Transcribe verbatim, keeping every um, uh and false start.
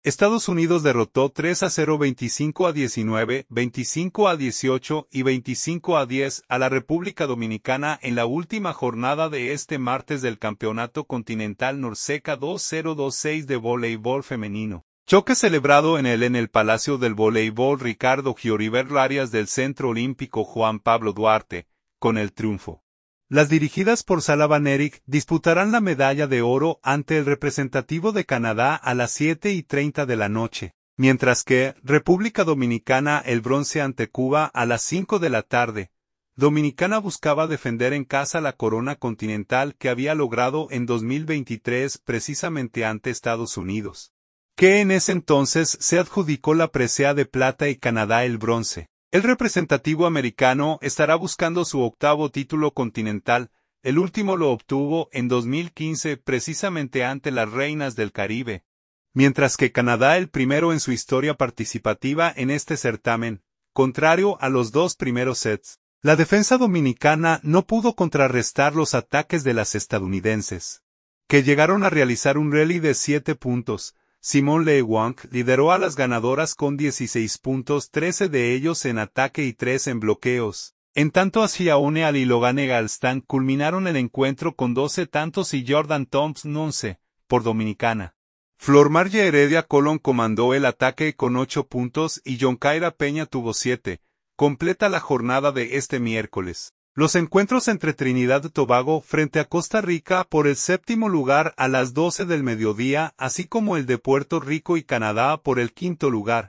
Estados Unidos derrotó tres a cero, veinticinco a diecinueve, veinticinco a dieciocho y veinticinco a diez a la República Dominicana en la última jornada de este martes del Campeonato Continental Norseca dos mil veintiséis de voleibol femenino. Choque celebrado en el en el Palacio del Voleibol Ricardo Gioriver Arias del Centro Olímpico Juan Pablo Duarte, con el triunfo. Las dirigidas por Sala Van Eyck disputarán la medalla de oro ante el representativo de Canadá a las siete y treinta de la noche, mientras que República Dominicana el bronce ante Cuba a las cinco de la tarde. Dominicana buscaba defender en casa la corona continental que había logrado en dos mil veintitrés precisamente ante Estados Unidos, que en ese entonces se adjudicó la presea de plata y Canadá el bronce. El representativo americano estará buscando su octavo título continental, el último lo obtuvo en dos mil quince precisamente ante las Reinas del Caribe, mientras que Canadá el primero en su historia participativa en este certamen, contrario a los dos primeros sets. La defensa dominicana no pudo contrarrestar los ataques de las estadounidenses, que llegaron a realizar un rally de siete puntos. Simone Lewang lideró a las ganadoras con dieciséis puntos, trece de ellos en ataque y tres en bloqueos. En tanto Ashiaone Ali y Logane Galstan culminaron el encuentro con doce tantos y Jordan Thompson once, por Dominicana. Flor Marge Heredia Colón comandó el ataque con ocho puntos y Yonkaira Peña tuvo siete. Completa la jornada de este miércoles. Los encuentros entre Trinidad y Tobago frente a Costa Rica por el séptimo lugar a las doce del mediodía, así como el de Puerto Rico y Canadá por el quinto lugar.